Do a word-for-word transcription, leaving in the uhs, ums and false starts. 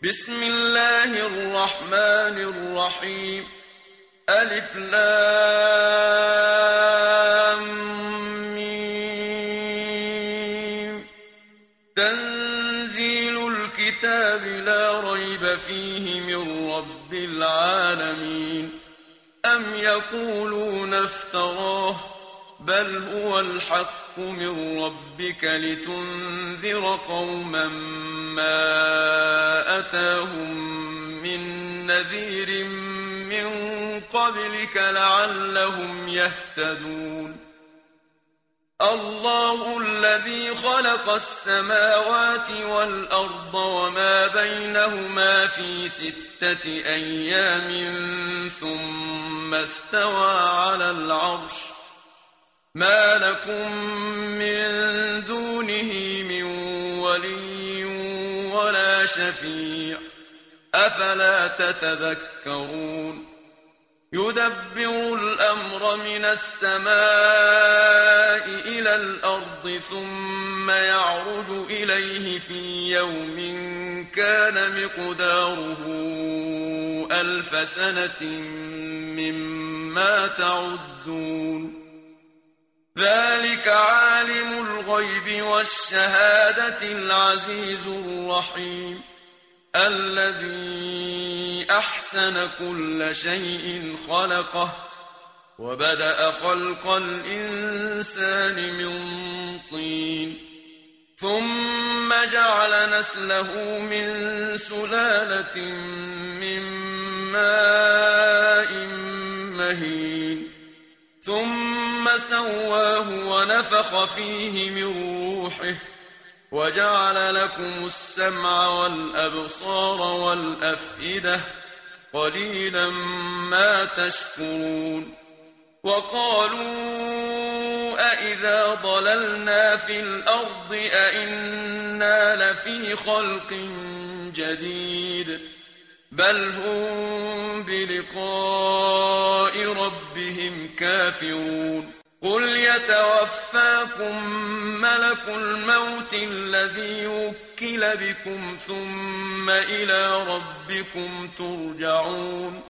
بسم الله الرحمن الرحيم. ألف لام ميم. تنزيل الكتاب لا ريب فيه من رب العالمين. أم يقولون افتراه بل هو الحق من ربك لتنذر قوما ما أتاهم من نذير من قبلك لعلهم يهتدون. الله الذي خلق السماوات والأرض وما بينهما في ستة أيام ثم استوى على العرش. ما لكم من دونه من ولي ولا شفيع أفلا تتذكرون. يدبر الأمر من السماء إلى الأرض ثم يعرج إليه في يوم كان مقداره ألف سنة مما تعدون. ذلك عالم الغيب والشهادة العزيز الرحيم الذي أحسن كل شيء خلقه وبدأ خلق الإنسان من طين ثم جعل نسله من سلالة من ماء مهين ثم سواه ونفخ فيه من روحه وجعل لكم السمع والأبصار والأفئدة قليلا ما تشكرون. وقالوا أإذا ضللنا في الأرض أإنا لفي خلق جديد بل هم بلقاء ربهم كافرون. قل يتوفاكم ملك الموت الذي وكل بكم ثم إلى ربكم ترجعون.